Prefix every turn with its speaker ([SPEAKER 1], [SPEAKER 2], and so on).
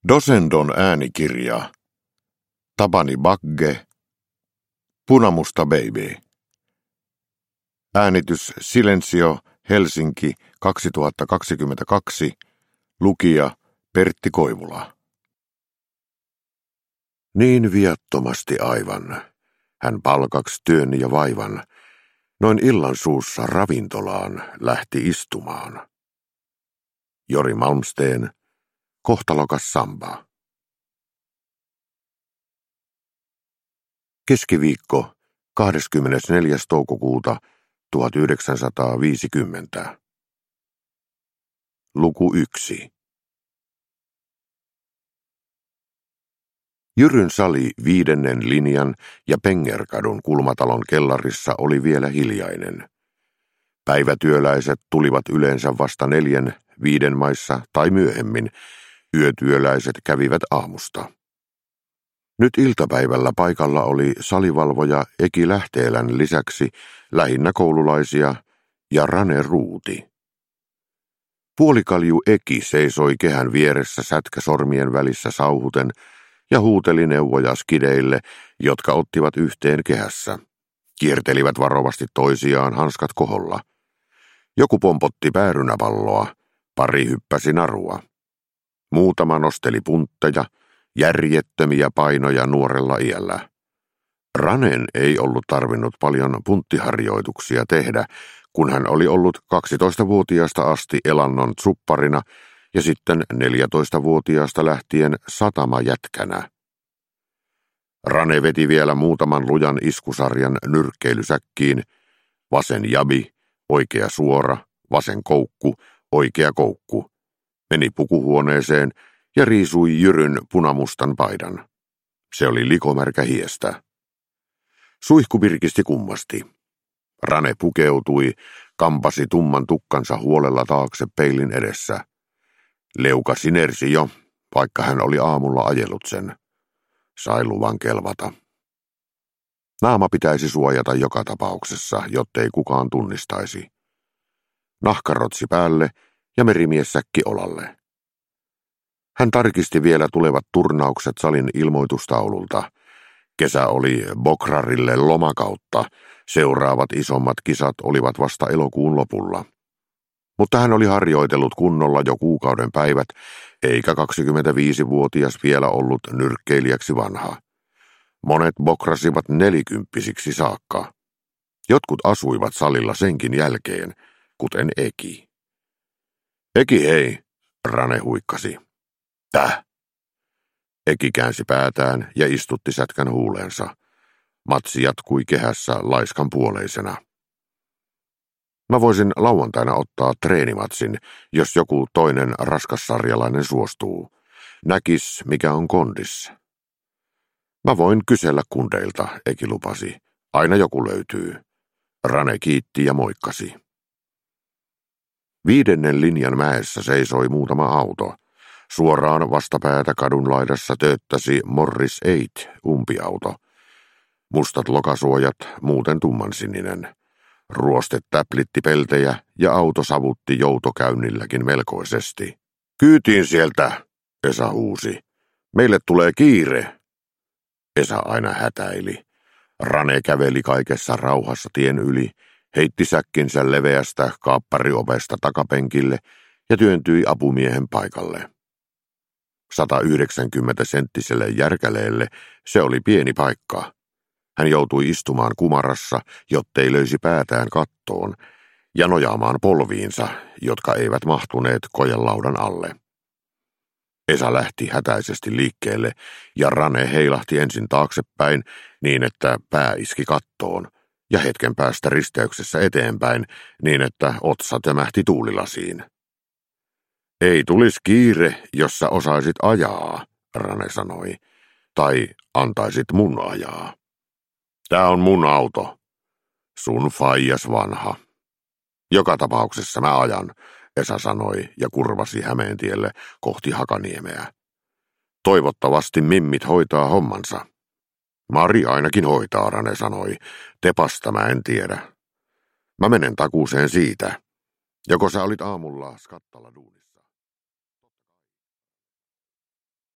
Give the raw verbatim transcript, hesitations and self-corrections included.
[SPEAKER 1] Dosendon äänikirja. Tabani Bagge. Punamusta baby. Äänitys Silencio, Helsinki, kaksituhattakaksikymmentäkaksi. Lukija Pertti Koivula. Niin viattomasti aivan. Hän palkaksi työn ja vaivan. Noin illan suussa ravintolaan lähti istumaan. Jori Malmsteen. Kohtalokas samba. Keskiviikko, kahdeskymmenesneljäs toukokuuta tuhatyhdeksänsataaviisikymmentä. Luku yksi. Jyryn sali viidennen linjan ja Pengerkadun kulmatalon kellarissa oli vielä hiljainen. Päivätyöläiset tulivat yleensä vasta neljän, viiden maissa tai myöhemmin. Yötyöläiset kävivät aamusta. Nyt iltapäivällä paikalla oli salivalvoja Eki Lähteelän lisäksi lähinnä koululaisia ja Rane Ruuti. Puolikalju Eki seisoi kehän vieressä sätkäsormien välissä sauhuten ja huuteli neuvoja skideille, jotka ottivat yhteen kehässä. Kiertelivät varovasti toisiaan hanskat koholla. Joku pompotti päärynäpalloa, pari hyppäsi narua. Muutama nosteli puntteja, järjettömiä painoja nuorella iällä. Ranen ei ollut tarvinnut paljon punttiharjoituksia tehdä, kun hän oli ollut kaksitoistavuotiaasta asti elannon tsupparina ja sitten neljätoistavuotiaasta lähtien satamajätkänä. Rane veti vielä muutaman lujan iskusarjan nyrkkeilysäkkiin, vasen jabi, oikea suora, vasen koukku, oikea koukku. Meni pukuhuoneeseen ja riisui Jyryn punamustan paidan. Se oli likomärkä hiestä. Suihku pirkisti kummasti. Rane pukeutui, kampasi tumman tukkansa huolella taakse peilin edessä. Leuka sinersi jo, vaikka hän oli aamulla ajellut sen. Sai luvan kelvata. Naama pitäisi suojata joka tapauksessa, jottei kukaan tunnistaisi. Nahkarotsi päälle ja merimiessäkki olalle. Hän tarkisti vielä tulevat turnaukset salin ilmoitustaululta. Kesä oli Bokrarille lomakautta, seuraavat isommat kisat olivat vasta elokuun lopulla. Mutta hän oli harjoitellut kunnolla jo kuukauden päivät, eikä kaksikymmentäviisivuotias vielä ollut nyrkkeilijäksi vanha. Monet bokrasivat nelikymppisiksi saakka. Jotkut asuivat salilla senkin jälkeen, kuten Eki. Eki hei, Rane huikkasi. Täh? Eki käänsi päätään ja istutti sätkän huuleensa. Matsi jatkui kehässä laiskan puoleisena. Mä voisin lauantaina ottaa treenimatsin, jos joku toinen raskassarjalainen suostuu. Näkis, mikä on kondis. Mä voin kysellä kundeilta, Eki lupasi. Aina joku löytyy. Rane kiitti ja moikkasi. Viidennen linjan mäessä seisoi muutama auto. Suoraan vastapäätä kadun laidassa tööttäsi Morris Eight umpiauto. Mustat lokasuojat, muuten tummansininen. Ruoste täplitti peltejä ja auto savutti joutokäynnilläkin melkoisesti. Kyytiin sieltä, Esa huusi. Meille tulee kiire. Esa aina hätäili. Rane käveli kaikessa rauhassa tien yli, heitti säkkinsä leveästä kaappariovesta takapenkille ja työntyi apumiehen paikalle. satayhdeksänkymmentä-senttiselle järkäleelle se oli pieni paikka. Hän joutui istumaan kumarassa, jottei löysi päätään kattoon, ja nojaamaan polviinsa, jotka eivät mahtuneet kojelaudan alle. Esa lähti hätäisesti liikkeelle, ja Rane heilahti ensin taaksepäin niin, että pää iski kattoon, ja hetken päästä risteyksessä eteenpäin niin, että otsa tömähti tuulilasiin. Ei tulis kiire, jos sä osaisit ajaa, Rane sanoi, tai antaisit mun ajaa. Tää on mun auto. Sun faijas vanha. Joka tapauksessa mä ajan, Esa sanoi ja kurvasi Hämeentielle kohti Hakaniemeä. Toivottavasti mimmit hoitaa hommansa. Mari ainakin hoitaa, Rane sanoi. Tepasta mä en tiedä. Mä menen takuuseen siitä. Joko sä olit aamulla skattalla duunissa?